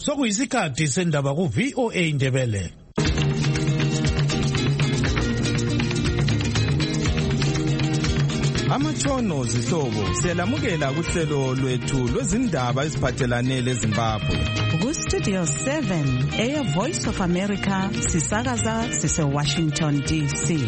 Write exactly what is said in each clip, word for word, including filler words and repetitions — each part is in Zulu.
sokuyisikhathi sendaba ku V O A Ndebele. Amatshono zihlobo siyalamukela kuhlelo lwethu lwezindaba eziphathelane leZimbabwe. Ku Studio seven, Air Voice of America, sisakaza sise Washington D C.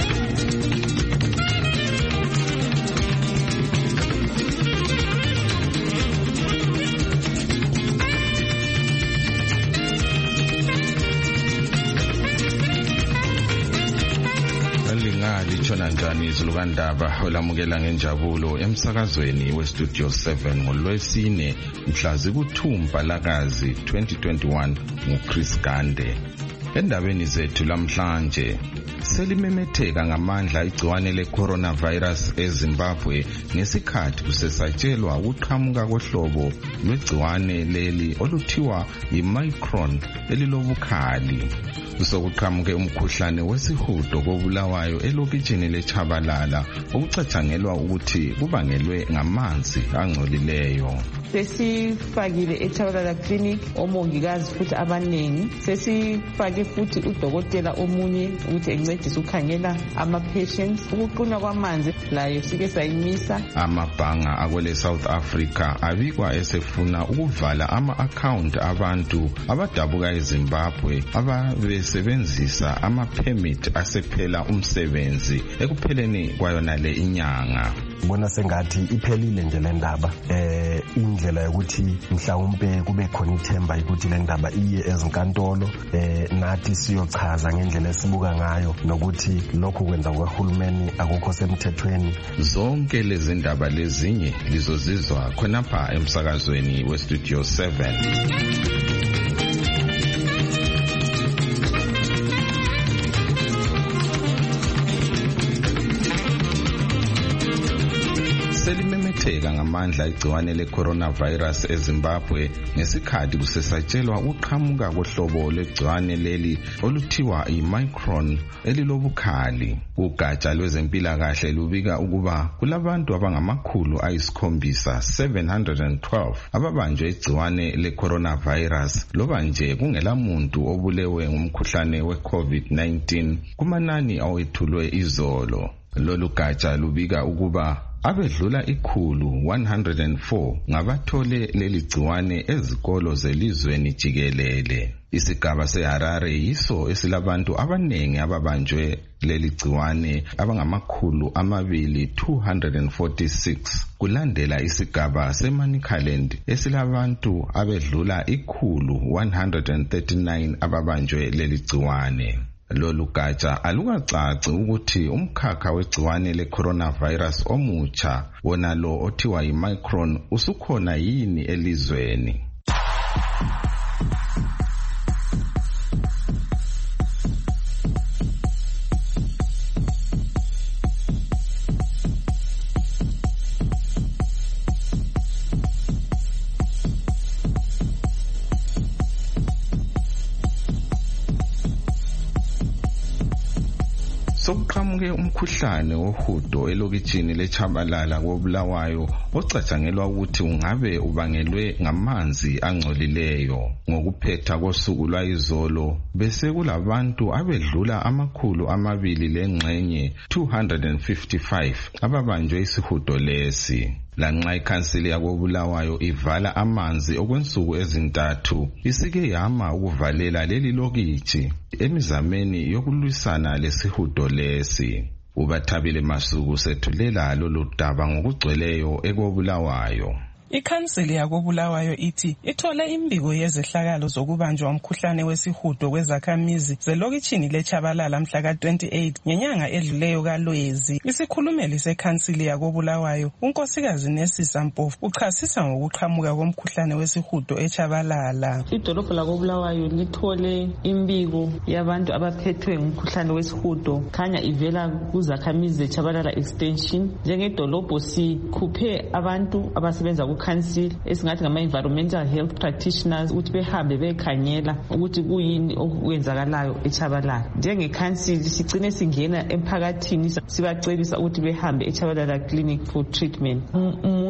Litshona njani izulukandaba olamukela ngenjabulo emsakazweni we Studio seven ngolwesine mhla zikuthumba lakazi twenty twenty-one nguChris Gande. Endabeni zethu lamhlanje selimemetheka ngamandla igciwane le-coronavirus eZimbabwe ngesikhathi kusesatshelwa ukuqhamuka kohlobo lwegciwane leli oluthiwa yi-Omicron elilobukhali. Kusokuqhamuke umkhuhlane wesihudo kobulawayo elokitshini leChabalala okucatshangelwa ukuthi kubangelwe ngamanzi angcolileyo. Sesifakile eChabalala Clinic omongikazi futhi abanengi. Sesifake futhi udokotela omunye ukuthi encedise ukukhangela ama-patients. Ukuquna kwamanzi layo sike sayimisa. Amabhanga akwele South Africa abikwa esefuna ukuvala ama-account abantu abadabuka eZimbabwe ababesebenzisa ama-permit asephela umsebenzi ekupheleni kwayona le inyanga. Bona sengathi iphelile nje le ndaba eh indlela yokuthi mhlawumbe kube khona ithemba ukuthi le ndaba iye ezinkantolo eh nathi siyochaza ngendlela esibuka ngayo nokuthi lokho kwenza kwahulumeni akukho semthethweni. Zonke lezi ndaba lezinye lizozizwa khonapha emsakazweni we Studio seven. Selimemetheka ngamandla igciwane le-coronavirus eZimbabwe ngesikhathi kusesatshelwa ukuqhamuka kohlobo lwegciwane leli oluthiwa yi-Omicron elilobukhali. Ugatsha lwezempilakahle lubika ukuba kulabantu abangamakhulu ayisikhombisa seven hundred twelve ababanjwe igciwane le-coronavirus loba nje kungela muntu obulewe ngumkhuhlane we-COVID nineteen kumanani awethulwe izolo. Lolu gatsha lubika ukuba abedlula ikhulu one hundred four ngabathole leli gciwane ezikolo zelizweni jikelele. Isigaba seHarare yiso esilabantu abanengi ababanjwe leli gciwane abangamakhulu amabili two hundred forty-six kulandela isigaba seManicaland esilabantu abedlula ikhulu one hundred thirty-nine ababanjwe leli gciwane. Lolu gatsha alukacaci ukuthi umkhakha wegciwane le-coronavirus omutsha wona lo othiwa yi-Omicron usukhona yini elizweni. Sokuqhamuke umkhuhlane wohudo elokitshini leChabalala kobulawayo ocatshangelwa ukuthi ungabe ubangelwe ngamanzi angcolileyo. Ngokuphetha kosuku lwayizolo bese kulabantu abedlula amakhulu amabili lengxenye two hundred fifty-five ababanjwe isihudo lesi. Lanxa ikhansili yakobulawayo ivala amanzi okwensuku ezintathu isike yama ukuvalela leli lokitshi emizameni yokulwisana lesihudo lesi. Ubathabile Masuku sethulela lolu daba ngokugcweleyo ekobulawayo. Ikhansili yakobulawayo ithi ithole imbiko yezehlakalo zokubanjwa umkhuhlane wesihudo kwezakhamizi zelokitshini leChabalala mhla ka twenty-eight ngenyanga edluleyo kaLwezi. Isikhulumeli sekhansili yakobulawayo unkosikazi Nesisa Mpofu uchasisa ngokuqhamuka komkhuhlane wesihudo eChabalala. Idolobho lakobulawayo lithole imbiko yabantu abaphethwe ngumkhuhlane wesihudo khanya ivela kuzakhamizi zeChabalala extension. Njengedolobho sikhuphe abantu abasebenza council esingathi ngama environmental health practitioners ukuthi behambe bekhangela ukuthi kuyini okwenzakalayo eChabalala. Njenge council sigcine singena emphakathini sibacebisa ukuthi behambe eChabalala clinic for treatment. Umuntu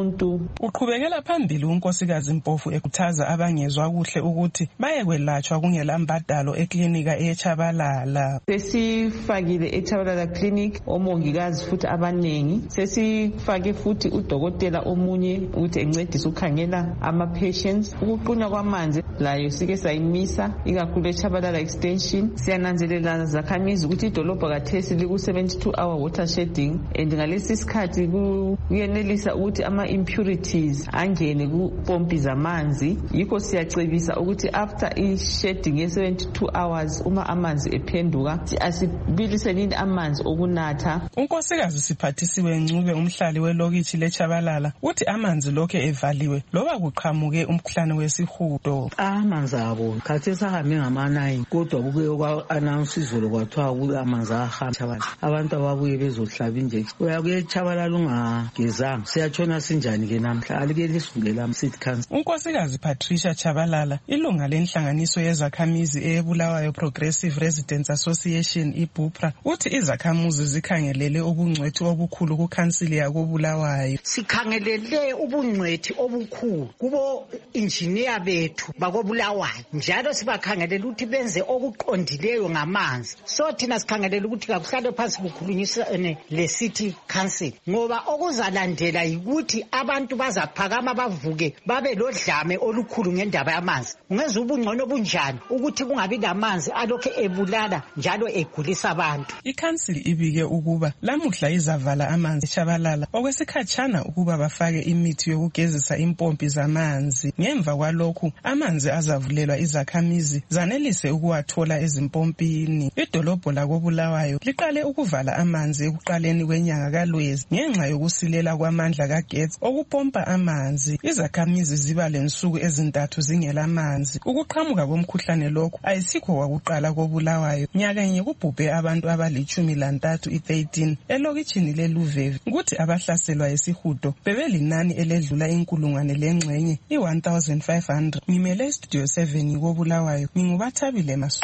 umuntu. Uqhubekela phambili unkosikazi Mpofu ekhuthaza abangezwa kuhle ukuthi baye kwelatshwa kungela mbadalo eklinika eChabalala. Sesifakile eChabalala clinic omongikazi futhi abanengi. Sesifake futhi udokotela omunye ukuthi encedise ukukhangela ama patients. Ukuqunywa kwamanzi layo sike sayimisa ikakhulu eChabalala extension. Siyananzelela zakhamizi ukuthi idolobho kathesi liku seventy-two hour water shedding, and ngalesi sikhathi kuyenelisa ukuthi ama impurities angene ku pompi zamanzi. Yikho siyacebisa ukuthi after i shedding ye seventy-two hours uma amanzi ephenduka asibiliseni amanzi okunatha. Unkosikazi Siphathisiwe Ncube umhlali welokithi leChabalala uthi amanzi lokhe evaliwe loba kuqhamuke umkhuhlane wesihudo. Amanzi abo khathi sahambe ngama nine kodwa kubuye kwa announce izolo kwathiwa ukuthi amanzi ahamba. Abantu ababuye bezohlaba injection uyakuye eChabalala ungagezanga siyatshona sinjani ke namhla alike lisungela city council. Unkosikazi Patricia Chabalala ilunga lenhlanganiso yezakhamizi eBulawayo Progressive Residents Association iBupra uthi izakhamuzi zikhangelele ubungcwethi obukhulu kuCouncil yakoBulawayo. Sikhangelele ubungcwethi obukhulu kubo engineer bethu bakoBulawayo njalo sibakhangelela ukuthi benze okuqondileyo ngamanzi. So thina sikhangelela ukuthi kakuhlale phansi kukhulunyisane le city council ngoba okuzalandela ukuthi abantu bazaphakama bavuke babe lodlame olukhulu ngendaba yamanzi. Ungenza ubungcono bunjani ukuthi kungabi lamanzi alokho ebulala njalo egulisa abantu. ICouncil ibike ukuba lamuhla izavala amanzi eChabalala okwesikhatshana ukuba bafake imithi yokugezisa impompi zamanzi. Ngemva kwalokhu amanzi azavulelwa izakhamizi zanelise ukuwathola ezimpompini. Idolobho lakoBulawayo liqale ukuvala amanzi ekuqaleni kwenyanga kaLwezi ngenxa yokusilela kwamandla kagetsi okupompa amanzi. Izakhamizi ziba lensuku ezintathu zingela amanzi. Ukuqhamuka komkhuhlane lokho ayisikho kwakuqala koBulawayo. Nyaka nye kubhubhe abantu abalichumi lantathu i-thirteen elokitshini leLuvevi. Kuthi abahlaselwa yisihudo bebelinani eledlula inkulungwane lengxenye i-one thousand five hundred. Ngimele Studio seven koBulawayo. Ngingubathabile Masu.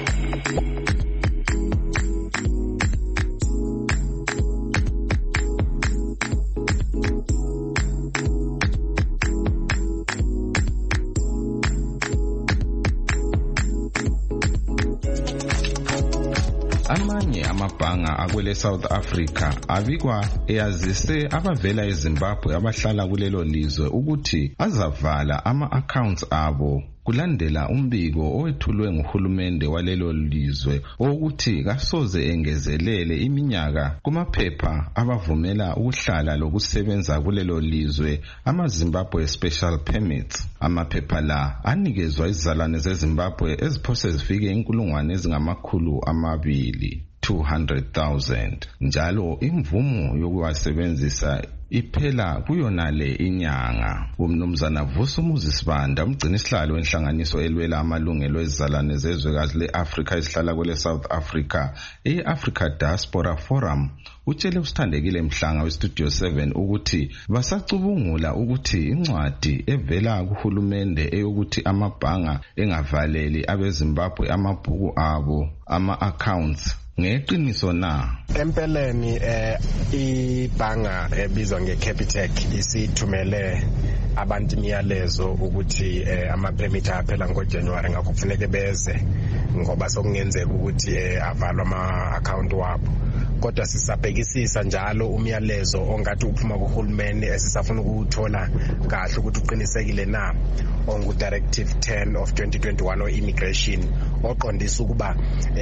Amanye amabhanga akwele South Africa abikwa eyazise abavela eZimbabwe abahlala kulelo lizwe ukuthi azavala ama-accounts abo kulandela umbiko owethulwe nguhulumende walelo lizwe ukuthi kasoze engezelele iminyaka kumaphepha abavumela ukuhlala lokusebenza kulelo lizwe ama-Zimbabwe Special Permits. Amaphepha la anikezwa izizalwane zeZimbabwe eziphose zifike inkulungwane ezingamakhulu amabili two hundred thousand. Njalo imvumo yokuwasebenzisa iphela kuyonale inyanga. Umnumzana Vusumuzi Sibanda umgcinisihlalo wenhlanganiso elwela amalungelo ezizalwane zezwekazi le-Afrika esihlala kwele South Africa e-Africa Diaspora Forum utshele usithandekile Mhlanga weStudio seven ukuthi basacubungula ukuthi incwadi evela kuhulumende eyokuthi amabhanga engavaleli abeZimbabwe amabhuku abo ama-accounts ngeqiniso na. Empeleni eh ibhanga ebizwa ngeCapitec isithumele abantu imiyalezo ukuthi eh, ama-permit aphela ngoJanuary ngakho kufuneka beze ngoba sokungenzeka ukuthi eh, avalwa ama-account wabo. Kodwa sisabhekisisa njalo umyalezo ongathi uphuma kuhulumeni esisafuna ukuthola kahle ukuthi uqinisekile na ongu Directive ten of twenty twenty-one o immigration oqondisa ukuba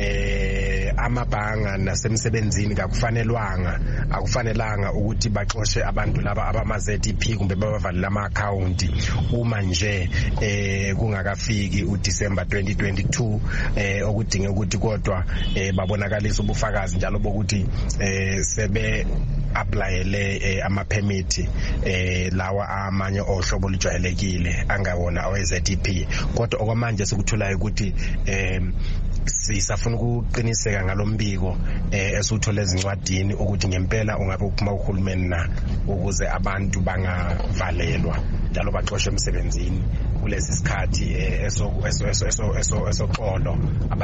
eh amabhanga nasemsebenzini kakufanelwanga akufanelanga ukuthi baxoshe abantu laba abama-Z D P kumbe babavalele ama-account uma nje eh kungakafiki uDecember twenty twenty-two eh okudinga ukuthi kodwa eh babonakalisa ubufakazi njalo bokuthi eh sebe applyele eh, ama permit eh lawa amanye ohlobo olujwayelekile angawona owe-Z D P kodwa okwamanje sikuthulayo ukuthi eh sisafuna ukuqiniseka ngalombiko eh esuthola ezincwadini ukuthi ngempela ungabe uphuma uhulumeni na ukuze abantu bangavalelwa njalo baxoshwe emsebenzini kulesi sikhathi eso eso eso eso esoxolo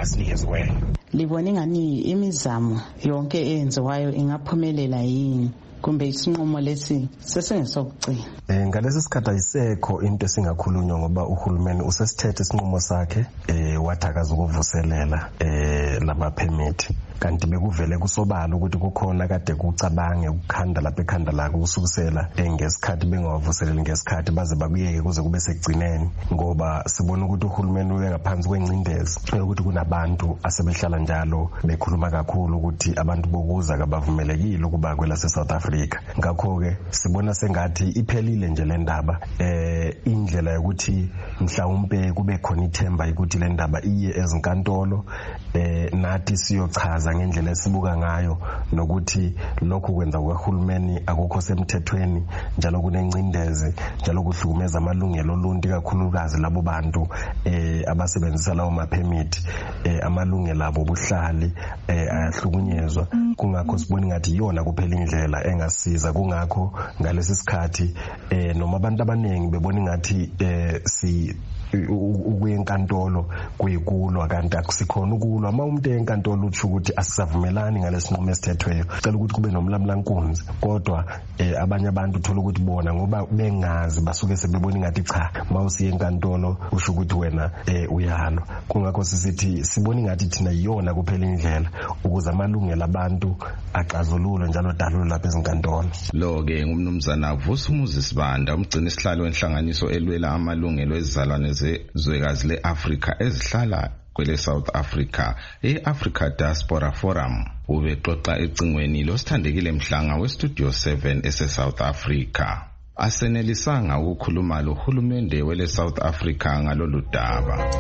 abasinikezwe. Libona ngani imizamo yonke eyenziwayo ingaphumelela yini? kumbe isinqumo lesi sesengesokugcina. Eh ngalesi sikhathi ayisekho into esingakhulunywa ngoba uhulumeni usesithethe isinqumo sakhe eh wathakaza ukuvuselela eh lama permit. Kanti bekuvele kusobala ukuthi kukhona kade kucabange ukukhanda lapha ekhanda la kusukusela ngesikhathi bengawavuseleli ngesikhathi baze bakuyeke kuze kube sekugcineni ngoba sibona ukuthi uhulumeni uye ngaphansi kwencindezi ukuthi kunabantu asebehlala njalo bekhuluma kakhulu ukuthi abantu bokuza kabavumelekile ukuba kwela se-South Africa. Ngakho ke sibona sengathi iphelile nje le ndaba eh indlela yokuthi mhlawumbe kube khona ithemba ukuthi le ndaba iye ezinkantolo eh nathi siyochaza ngendlela esibuka ngayo nokuthi lokho kwenza kwahulumeni akukho semthethweni njalo kunencindezi njalo kuhlukumeza amalungelo oluntu kakhulukazi labo bantu eh abasebenzisa lawo ma permit eh amalungelo abo buhlali eh ayahlukunyezwa. Kungakho sibona ngathi yona kuphela indlela engasiza. Kungakho ngalesi sikhathi eh noma abantu abaningi bebona ngathi eh si ukuyenkantolo kuyikulwa kanti akusikhona ukulwa. Uma umuntu enkantolo uthi ukuthi asisavumelani ngalesinqumo esithethweyo cela ukuthi kube nomlamlankunzi kodwa eh, abanye abantu uthola ukuthi bona ngoba bengazi basuke sebebona ngathi cha mawusiye enkantolo usho ukuthi wena eh, uyalo. Kungakho sisithi sibona ngathi thina yiyona kuphela indlela ukuze amalungelo abantu axazululwe njalo dalulwe lapha ezinkantolo. Lo ke ngumnumzana Vusumuzi Sibanda umgcini isihlalo wenhlanganiso elwela amalungelo ezizalwane zwekazi le-Afrika ezihlala kwele South Africa e-Africa Diaspora Forum. Ubexoxa ecingweni losithandekile Mhlanga we-Studio seven ese-South Africa. Asenelisanga ukukhuluma lo hulumende wele South Africa ngalolu daba.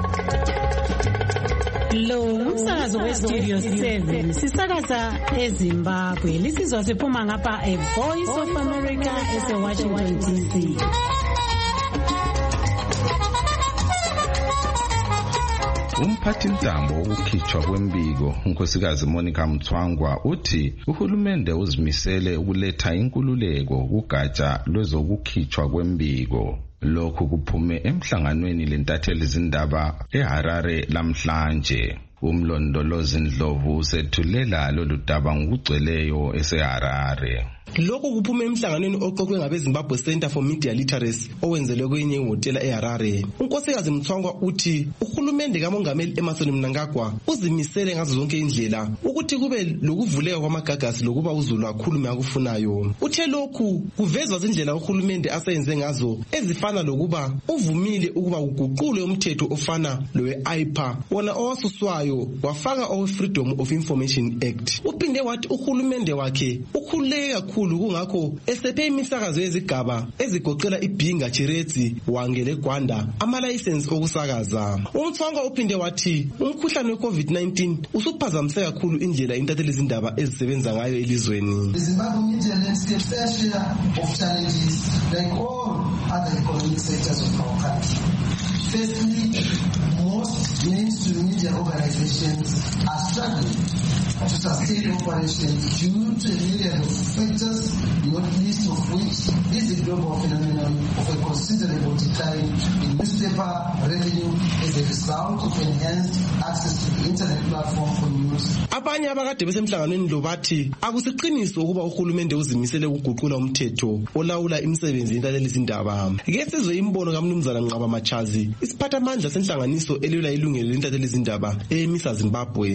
Lo umsakazo we-Studio seven sisakaza eZimbabwe. Lisizwa siphuma ngapha a Voice of America ese-Washington D C. Umphathi ntambo ukukhitshwa kwembiko unkosikazi Monica Mthwangwa uthi uhulumende uzimisele ukuletha inkululeko kugatsha lwezokukhitshwa kwembiko. Lokhu kuphume emhlanganweni lentatheli izindaba eHarare lamhlanje. Umlondolozi Ndlovu usethulela lolu daba ngokugcweleyo eseHarare. Lokho kuphume emhlanganweni oqoqwe ngabe Zimbabwe Center for Media Literacy owenzelwe kwenye ihotela eHarare. Unkosikazi Mthwangwa uthi uhulumende kaMongameli Emmerson Mnangagwa uzimisele ngazo zonke indlela ukuthi kube lokuvuleka kwamagagasi lokuba uZulu akhulume akufunayo. Uthe lokhu kuvezwa izindlela uhulumende aseyenze ngazo ezifana lokuba uvumile ukuba kuguqulwe umthetho ofana lowe-I P A wona owasuswayo wafaka owe Freedom of Information Act. Uphinde wathi uhulumende wakhe ukhuleka kakhulu kungakho esephe imisakazo yezigaba ezigoqela iBhinga Chiretsi wangele Gwanda ama-license okusakaza. Umthwangwa uphinde wathi umkhuhlane we-COVID nineteen usuphazamise kakhulu indlela intatheli izindaba ezisebenza ngayo elizweni. The Zimbabwe media landscape fair share of challenges like all other economic sectors of our country. Firstly, most mainstream media organizations are struggling to sustain operations due to a myriad of factors, not least of which is the global phenomenon of a considerable decline in newspaper revenue as a result of enhanced access to the internet platform for news. Abanye abakade besemhlanganweni lo bathi akusiqiniso ukuba uhulumende uzimisele ukuguqula umthetho olawula imisebenzi yentatheli izindaba. Ke sizwe imbono kaMnumzana Nqaba Machazi isiphathamandla senhlanganiso elwela ilungelo lentatheli izindaba emisa Zimbabwe.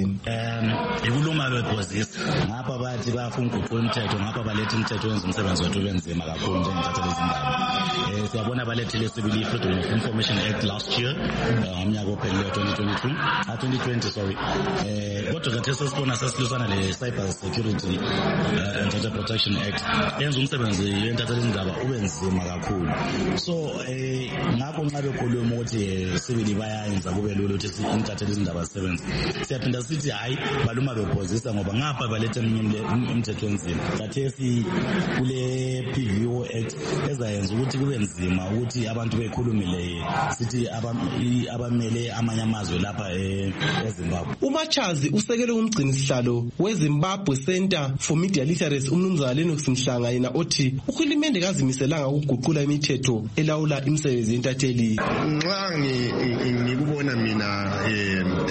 Um uma bephosisa ngapha bathi bafuna ukuguqula umthetho ngapha baletha umthetho wenza umsebenzi wethu ubenzima kakhulu njengentatheli izindaba. Eh siyabona balethile sibili Freedom of Information Act last year ngomnyaka ophelileyo twenty twenty-two ah twenty twenty sorry. Eh kodwa kathesi sesibona sesilusana le Cyber Security uh, and Data Protection Act yenza umsebenzi wentatheli izindaba ubenzima kakhulu. So eh ngakho nxa bekhuluma ukuthi sibili bayayenza kube lula ukuthi intatheli izindaba zisebenze. Siyaphinda sithi hayi baluma bephosisa ngoba ngapha baletha umthetho enzima. Kathesi kule P V O Act ezayenza ukuthi kube nzima ukuthi abantu bekhulumile sithi abamele amanye amazwe lapha eZimbabwe. uMachazi usekele umgcini sihlalo weZimbabwe Center for Media Literacy umnumzana Lennox Mhlanga yena othi uhulumende kazimiselanga ukuguqula imithetho elawula imisebenzi yentatheli. Nxa ngikubona mina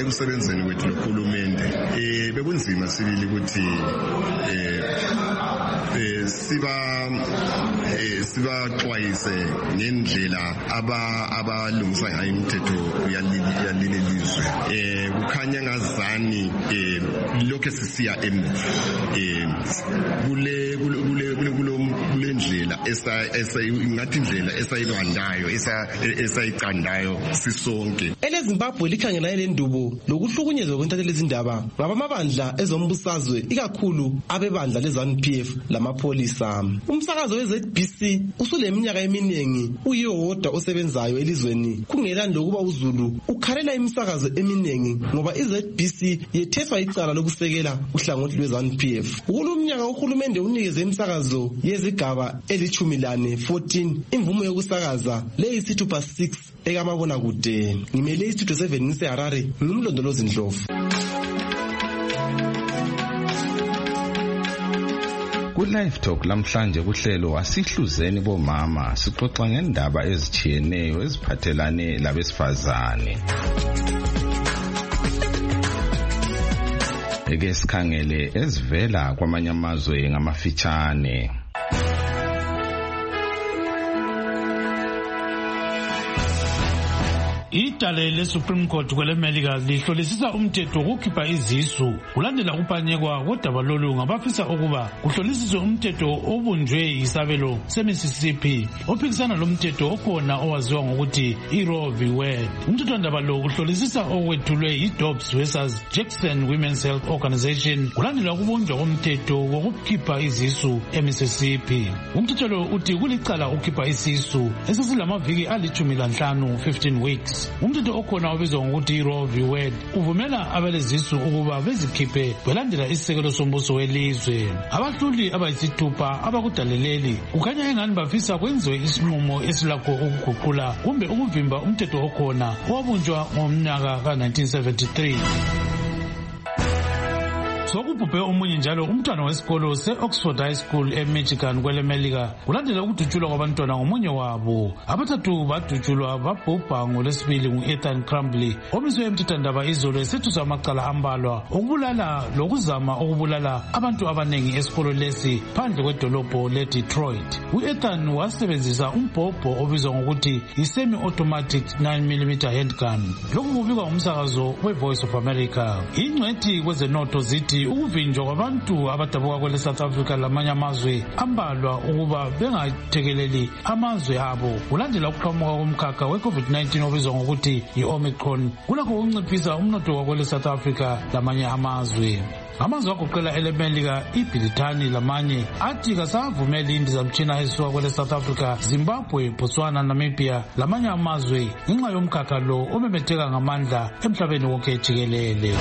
ekusebenzeni kwethu nohulumende eh bekunzima sibili ukuthi eh eh siba eh siba xwayise ngendlela aba abalungisa ngayo imithetho yaleli lizwe. Eh kukhanya ngazani eh lokho sisiya emuva. Eh kule kule kule kule ndlela esa esa ingathi indlela esayilwandayo esa esayicandayo sisonke. EleZimbabwe likhangela elendubo lokuhlukunyezwa kwentathelezi izindaba ngabamabandla ezombusazwe ikakhulu abebandla leZANU P F lamapolisa. Umsakazo we Z B C usuleminyaka eminingi uyewodwa osebenzayo elizweni kungelani lokuba uZulu ukhalela imisakazo eminingi ngoba iZ B C yetheswa icala lokusekela uhlangothi lweZANU P F. Kulomnyaka uhulumende unikeze imisakazo yezigaba elithumi lane fourteen imvumo yokusakaza leyisithupha six ekamabona kude. Ngimele istudio seven ngiseHarare ngimlondolozi Ndlovu. Ku Live Talk lamhlanje kuhlelo asihluzeni bomama sixoxa ngendaba ezichiyeneyo eziphathelane labesifazane. Eke sikhangele ezivela kwamanye amazwe ngamafitshane. Idale le-Supreme Court kwelemelika lihlolisisa umthetho wokukhipha izisu kulandela ukupanyekwa kodaba lolu ngabafisa ukuba kuhlolisiswe umthetho obunjwe yisabelo se-Mississippi ophikisana lo mthetho okhona owaziwa ngokuthi i-Roe v. Wade. Umthethwandaba lo kuhlolisisa okwethulwe yi-Dobbs versus Jackson Women's Health Organization kulandela ukubunjwa komthetho wokukhipha izisu e-Mississippi. Umthetho lo uthi kulicala ukukhipha isisu esesilamaviki alithumi lanhlanu fifteen weeks. Umthetho okhona obizwa ngokuthi i-Roe v. Wade uvumela abalezisu ukuba bezikhiphe belandela isisekelo sombuso welizwe. Abahluli abayisithupha abakudaleleli kukhanya engani bafisa kwenziwe isinqumo esilakho ukuguqula kumbe ukuvimba umthetho okhona owabunjwa ngomnyaka ka nineteen seventy-three. Sokubhubhe omunye njalo umntwana wesikolo se-Oxford High School eMichigan kwelemelika kulandela ukudutshulwa kwabantwana ngomunye wabo. Abathathu badutshulwa babhubha ngolwesibili ngu-Ethan Crumbley omiswe emthethwandaba izolo esethusa amacala ambalwa okubulala lokuzama ukubulala abantu abanengi esikolo lesi phandle kwedolobho le-Detroit. U-Ethan wasebenzisa umbhobho obizwa ngokuthi i-semi-automatic nine millimeter handgun. Lokhu kubikwa ngumsakazo we-Voice of America. Ingcwethi kwezenotho zithi ukuvinjwa kwabantu abadabuka kwele South Africa lamanye amazwe ambalwa ukuba bengathekeleli amazwe abo kulandela ukuqhamuka komkhakha we-COVID nineteen obizwa ngokuthi i-Omicron kulakho ukunciphisa umnotho wakwele South Africa lamanye amazwe. Amazwe agoqela elemelika, iBrithani lamanye athi kasavumela indizamtshina ezisuka kwele South Africa, Zimbabwe, Botswana, Namibia lamanye amazwe ngenxa yomkhakha lo omemetheka ngamandla emhlabeni wonke jikelele.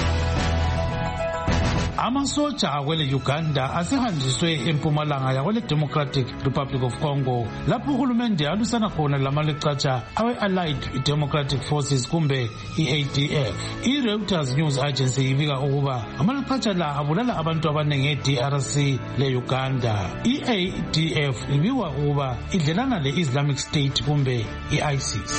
Amasoja akwele Uganda asehanjiswe empumalanga yakwele Democratic Republic of Congo lapho uhulumende alusana khona lamaleqatsha awe-Allied Democratic Forces kumbe i-A D F. I-Reuters News Agency ibika ukuba amaleqatsha la abulala abantu abanengi e-D R C le-Uganda. I-A D F ibikwa ukuba idlelana le-Islamic State kumbe i-ISIS.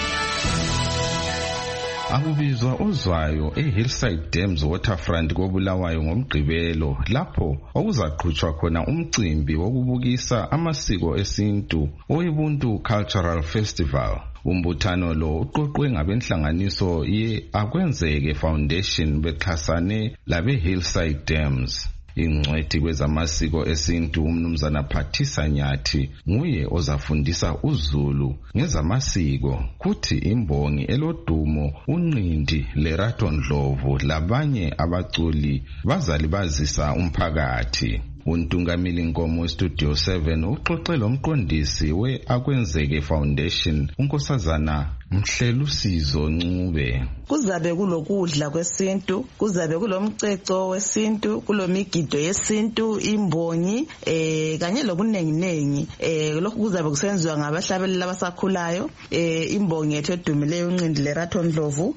Akubizwa ozwayo eHillside Dams Waterfront koBulawayo ngomgqibelo lapho okuzaqhutshwa khona umcimbi wokubukisa amasiko esintu oyiBuntu Cultural Festival. Umbuthano lo uqoqwe ngabenhlanganiso ye-Akwenzeke Foundation bexhasane labe Hillside Dams. Ingcwethi kwezamasiko esintu umnumzana Phathisa Nyathi nguye ozafundisa uZulu ngezamasiko kuthi imbongi elodumo uNqindi Lerato Ndlovu labanye abaculi bazalibazisa umphakathi. Untungamili Nkomo Studio seven uxoxe lomqondisi we-Akwenzeke Foundation unkosazana Mhlelusizo Ncube. Kuzabe kulokudla kwesintu, kuzabe kulomceco wesintu, kulomigido yesintu, imbongi eh kanye lokunenginengi. Eh lokhu kuzabe kusenziwa ngabahlabeleli abasakhulayo. Eh imbongi yethu edumileyo uNqindi Lerato Ndlovu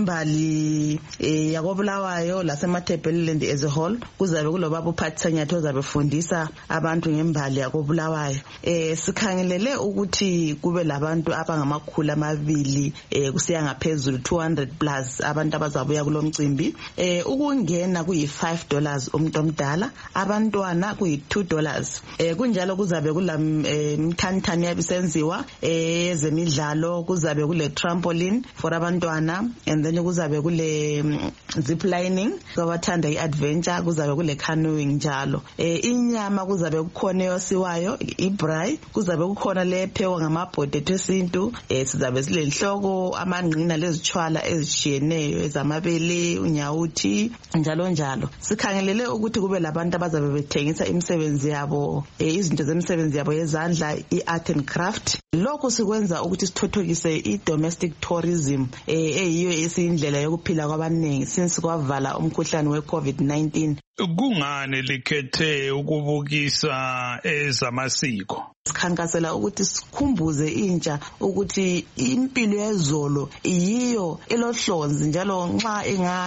kwezembali eh yakoBulawayo lasemaThebheleland as a whole. Kuzabe kulobaba uPhathisa Nyathi abazabe befundisa abantu ngembali yakobulawayo. Eh sikhangelele ukuthi kube labantu abangamakhulu amabili eh kusiya ngaphezulu two hundred plus abantu abazabuya kulomcimbi. Eh ukungena kuyi five dollars umuntu omdala, abantwana kuyi two dollars. Eh kunjalo kuzabe kula mthanithani yabisenziwa eh zemidlalo, kuzabe kule trampoline for abantwana, and then kuzabe kule zip lining kwabathanda iadventure, kuzabe kule canoeing njalo. Eh inyama kuzabe kukhona yosiwayo ibrai, kuzabe kukhona lephewa ngamabhodi esintu. Eh sizabe silenhloko amanqina lezithwala ezishiyeneyo ezamabele, unyawuthi njalo njalo. Sikhangelele ukuthi kube labantu abazabe bethengisa imisebenzi yabo, eh izinto zemisebenzi yabo yezandla, i-art and craft. Lokho sikwenza ukuthi sithothokise i-domestic tourism eh eyiyo esiyindlela yokuphila kwabanengi since kwavala umkhuhlane we-COVID nineteen. Kungani likhethe ukubukisa ezamasiko? Sikhankasela ukuthi sikhumbuze intsha ukuthi impilo yezolo iyiyo elohlonzi, njalo nxa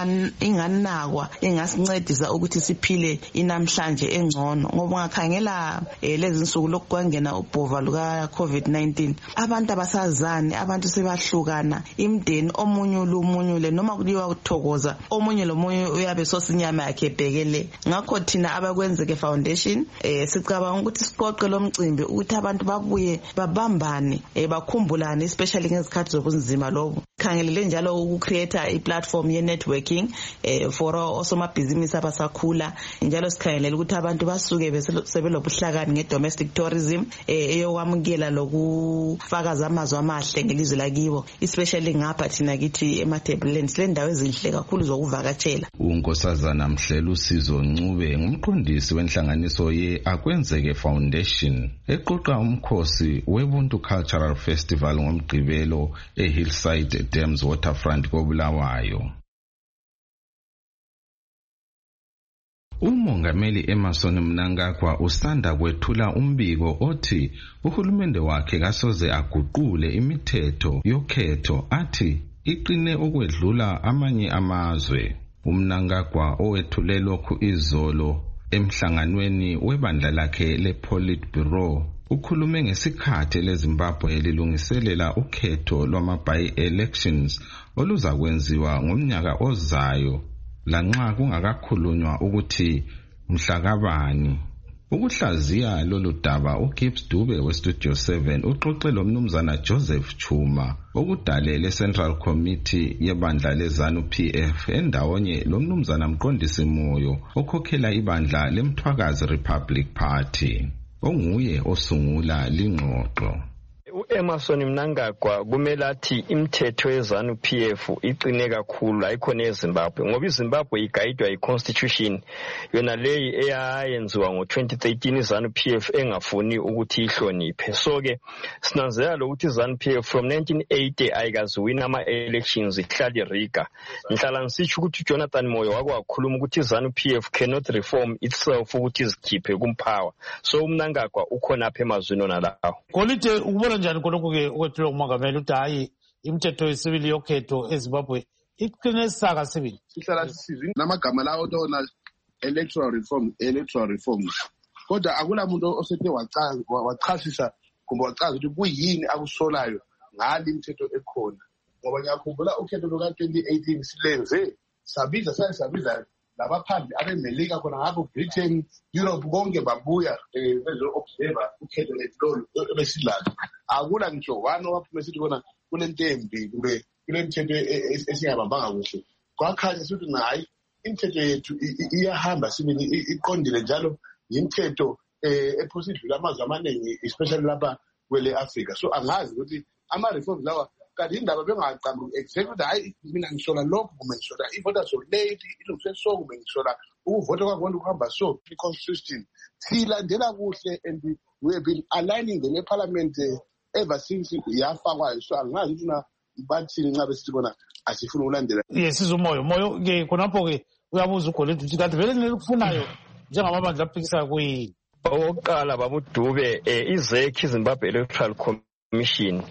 inganakwa ingasincedisa ukuthi siphile inamhlanje engcono. Ngoba ungakhangela lezi nsuku lokwangena ubhova luka COVID nineteen, abantu abasazani, abantu sebahlukana, imdeni omunye lumunyule, noma kuliwa kuthokoza omunye lomunye uyabe sosinyama yakhe ebhekele. Ngakho thina abakwenzeke foundation eh sicabanga ukuthi siqoqe lo mcimbi ukuthi abantu babuye babambane eh bakhumbulane, especially ngezikhathi zobunzima lobo. Khangelele njalo ukucreate i-platform ye-networking eh for osomabhizinisi abasakhula, njalo sikhangelele ukuthi abantu basuke besebelobuhlakani nge-domestic tourism eh eyokwamukela lokufakaza amazwi amahle ngelizwe lakibo, especially ngapha thina kithi eMatabeleland le ndawo ezinhle kakhulu zokuvakatshela. uNkosazana Mhlelo Usizo Ncube ngumqondisi wenhlanganiso ye-Akwenzeke Foundation eqoqa umkhosi weBuntu Cultural Festival ngomgqibelo eHillside Dams Waterfront koBulawayo. Umongameli Emmerson Mnangagwa usanda kwethula umbiko othi uhulumende wakhe kasoze aguqule imithetho yokhetho, athi iqine ukwedlula amanye amazwe. uMnangagwa owethule lokhu izolo emhlanganweni webandla lakhe lePolitburo ukhulume ngesikhathi leZimbabwe elilungiselela ukhetho lwama-by-elections oluzakwenziwa ngomnyaka ozayo, lanxa kungakakhulunywa ukuthi mhlakabani. Ukuhlaziya lolu daba uGibbs Dube weStudio seven uxoxe lomnumzana Joseph Chuma okudalele Central Committee yebandla leZANU P F endawonye lomnumzana Mqondisi Moyo okhokhela ibandla leMthwakazi Republic Party onguye osungula lingxoxo. uEmmerson Mnangagwa kumele athi imithetho yeZANU P F iqine kakhulu ayikhona eZimbabwe, ngoba iZimbabwe igayidwa yiConstitution yona leyi eyayenziwa ngo twenty thirteen iZANU P F engafuni ukuthi ihloniphe. So ke sinanzela ukuthi iZANU P F from nineteen eighty ayikaziwina ama-elections ihlala iriga. Ngihlala ngisitsho ukuthi Jonathan Moyo wakwakhuluma ukuthi iZANU P F cannot reform itself ukuthi izikhiphe kumpower. So uMnangagwa ukhona apha emazwini ona lawo. Kolide ukubona njani konke ke okwethulwa umongameli uthi hayi imithetho yesibili yokhetho eZimbabwe iqine saka sibili? Sihlala sisizwe namagama lawo tona electoral reform electoral reforms, kodwa akula muntu osethe wachasisa kumbe wachaza ukuthi kuyini akusolayo ngale imithetho ekhona. Ngoba ngiyakhumbula ukhetho luka twenty eighteen silenze sabiza sabiza labaphambi abemelika khona ngapho Britain, Europe konke babuya bezo observer ukhetho lelo besilala. Akula ngisho one waphuma sithi khona kunentembi kumbe kunemithetho esingabambanga kuhle. Kwakhanya sithi nayi imithetho yethu iyahamba sibili iqondile njalo imithetho epositive lamazwe amaningi especially lapha kwele Africa. So angazi ukuthi ama reforms lawa kanti indaba bengaqambi exactly hayi mina ngisola lokho kumbe ngisola ivota so late ilungise so kumbe ngisola ukuvota kwabantu kuhamba so consistent silandela kuhle, and we have been aligning the parliament ever since yafakwa. So angazi ukuthi na bathi nxa besithi bona asifuna ulandela. Yes, izumoyo moyo ke khonapho ke uyabuza uGolide ukuthi kanti vele nilikufunayo njengamabandla aphikisa kuyini? Oqala babuDube izekhi Zimbabwe Electoral Commission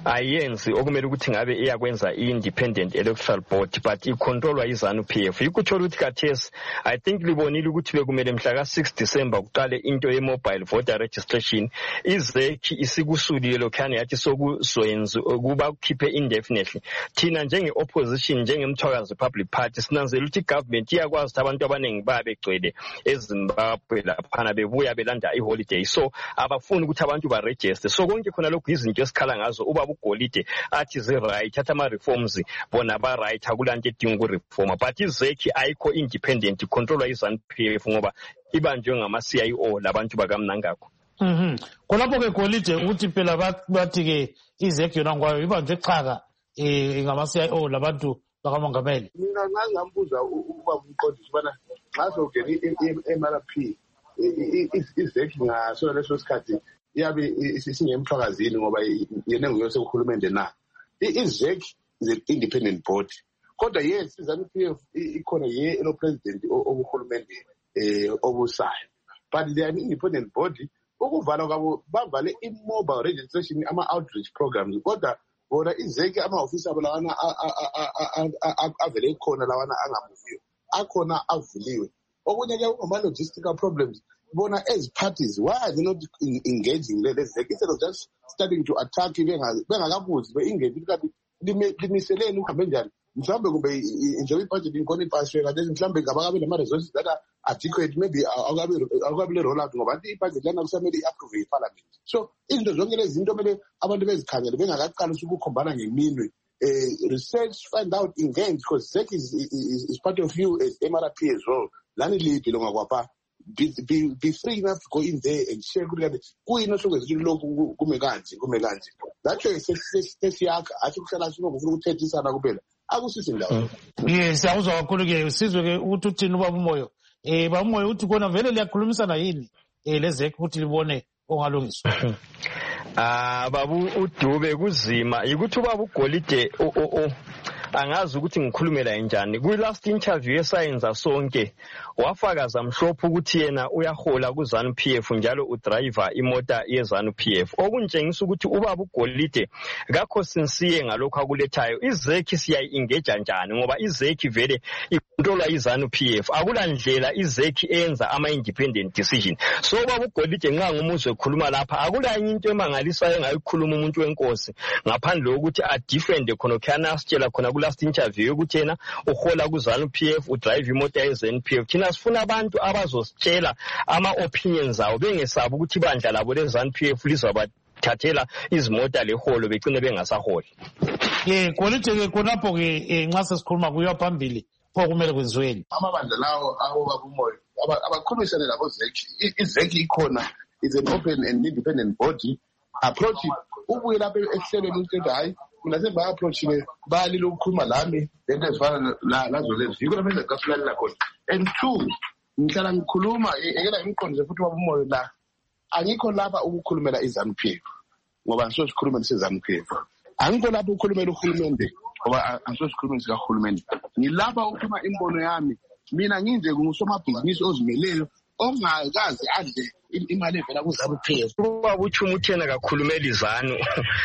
ayenzi okumele ukuthi ngabe iyakwenza i-independent electoral board but icontrolwa yi-ZANU-P F. Ikuthola ukuthi kathesi I think libonile ukuthi bekumele mhla ka six December kuqale into ye-mobile voter registration. Izeki isikusulile lokhane yathi sokuzoyenza kuba kukhiphe indefinitely. Thina njenge-opposition njengemthwakazi Republic Party sinanzela ukuthi government iyakwazi ukuthi abantu abaningi babegcwele eZimbabwe laphana bebuya belanda i-holiday, so abafuni ukuthi abantu baregister. So konke khona lokhu izinto esikhala ngazo ubaba uGolide athi zi-right atha ama-reforms bona ba-right akulanto edinga ukureforma, but izeki ayikho independent controlwa yi-ZANU-P F ngoba ibanjwe ngama-C I O labantu bakamnangagwa. Mhm. Khonapho-ke Golide uthi phela bathi-ke izeki yona ngwayo ibanjwe eqhaka um ngama-C I O labantu bakamongameli. Mina ngangambuza ubaba umqondisi ubana nxa sowungena i-M R P izeki ngaso leso sikhathi iyabe isingemthwakazini ngoba yena nguye sekuhulumende na. Izeki is an independent board. Kodwa yes iZANU-P F ikhona ye elo president obuhulumende eh obusayo. But they are an independent body. Ukuvala kwabo bavale i-mobile registration ama-outreach programs. Kodwa bona izeki ama-ofisi abo lawana avele khona lawana angamuviyo. Akhona avuliwe. Okunye-ke ungama-logistical problems. Bona as parties, why are they not engaging le zeki instead of just starting to attack bengakabuzi be-engage ukuthi limiseleni uhambe njani? Mhlawumbe kube njengoba ibudget ikhona ipaswe kade mhlawumbe ngabakabe nama-resources that are adequate, maybe awukabe le-roll out ngoba ibudget lana kusamele i-approve i-parliament. So izinto zonke lezi zinto kumele abantu bezikhangele bengakaqali ukukhombana ngeminwe. Uh, research, find out, engage, because Z E C is, is, is part of you as M R P as well. Lani lipi longa kwapa. Be, be, be free enough to go in there and share good at it. Kuino so kwezi loku kumekanzi kumekanzi. That's why sesiyakha athi kusala sino kufuna ukuthethisana kuphela. Akusisi ndawo. Yes, siyawuzwa kakhulu ke usizwe ke ukuthi uthini ubaba umoyo. Eh baba umoyo uthi kona vele liyakhulumisana yini? Eh lezeke ukuthi libone ongalungiswa. Ah babu uDube kuzima ukuthi ubaba uGolide o o angazi ukuthi ngikhulumela kanjani. Ku last interview esayenza sonke wafakaza mhlophe ukuthi yena uyahola ku ZANU-P F njalo udriver imota ye ZANU-P F. Okuntshengisa ukuthi ubaba uGolide kakho sinsiye ngalokho akulethayo. Izeki siyayi-engage njani ngoba izeki vele ikontrola iZANU-P F. Akulandlela izeki enza ama-independent decision. So ubaba uGolide nxa ngumuzwe ekhuluma lapha akulanye into emangalisayo ngayikhuluma umuntu wenkosi ngaphandle lokuthi a defend khona khana asitshela khona ku last interview ukuthi yena uhola ku ZANU-P F udrive imota ye ZANU-P F. Thina sifuna abantu abazositshela ama opinions awo bengesaba ukuthi bandla labo le ZANU-P F lizabathathela izimota leholo begcine bengasaholi. Eh Golide ke khonapho ke nxa sesikhuluma kuyo phambili pho kumele kwenziweni. Amabandla lawo awo babumoyo abakhulumisane labo zeki. Izeki ikhona is an open and independent body. Approach ubuye lapha ehlelweni ukuthi hayi mina semba approach le balile ukukhuluma lami lento ezifana nazo lezi yiko lapha ezikasulala khona. And two ngihlala ngikhuluma ekela imiqondo futhi babumoyo la angikho lapha ukukhulumela iZANU-P F ngoba ngiso sikhuluma seZANU-P F. Angikho lapha ukukhulumela uhulumende ngoba ngiso sikhuluma sikahulumende. Ngilapha ukukhuluma imbono yami mina nginje ngusomabhizinisi ozimeleyo ongakazi adle imali evela ku ZANU-P F. Ubaba uThuma uthena kakhulumela iZANU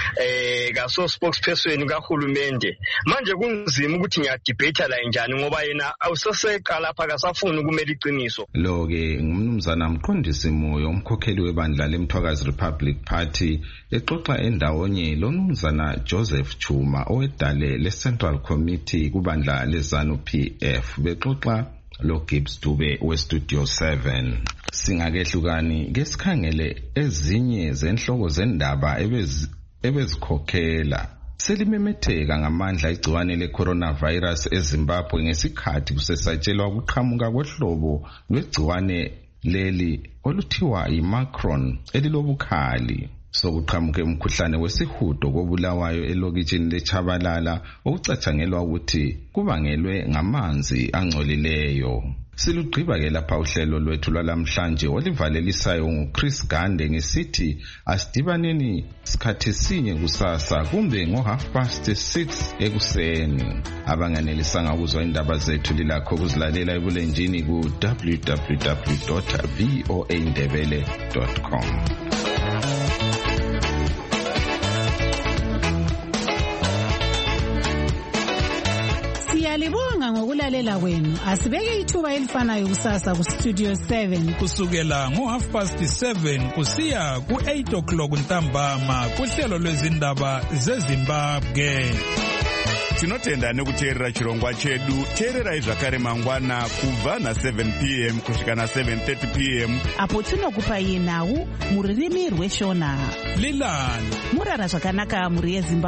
eh kaso spokesperson kahulumende. Manje kunzima ukuthi ngiyadebate la njani ngoba yena awuseseqa lapha kasafuni ukumela iqiniso. Lo ke ngumnumzana Mqondisi Moyo umkhokheli webandla leMthwakazi Republic Party exoxa endawonye lo mnumzana Joseph Chuma owedale le-Central Committee kubandla leZANU-P F bexoxa lo Gibbs Dube we Studio seven. Singakehlukani ke sikhangele ezinye zenhloko zendaba ebez ebezikhokhela selimemetheka ngamandla igciwane le-coronavirus eZimbabwe ngesikhathi kusesatshelwa ukuqhamuka kwehlobo lwegciwane leli oluthiwa yi-Omicron elilobukhali. Sokuqhamuke umkhuhlane wesihudo kobulawayo elokitshini leChabalala okucatshangelwa ukuthi kubangelwe ngamanzi angcolileyo. Silugqiba ke lapha uhlelo lwethu lwalamhlanje olivalelisayo nguChris Gande ngesithi asidibaneni sikhathi sinye kusasa kumbe ngo half past six ekuseni. Abanganelisanga ukuzwa indaba zethu lilakho kuzilalela ebulenjini ku w w w dot voa ndebele dot com. Siyalibonga ngokulalela kwenu. Asibeke ithuba elifanayo kusasa ku Studio seven. Kusukela ngo half past seven kusiya ku eight o'clock ntambama kuhlelo lwezindaba zeZimbabwe. Tinotenda nekuteerera chirongwa chedu. Teererai zvakare mangwana kubva na seven p m kusvika na seven thirty p m apo tinokupai nhau muririmi rweshona. Lilani murara zvakanaka muri yeZimbabwe.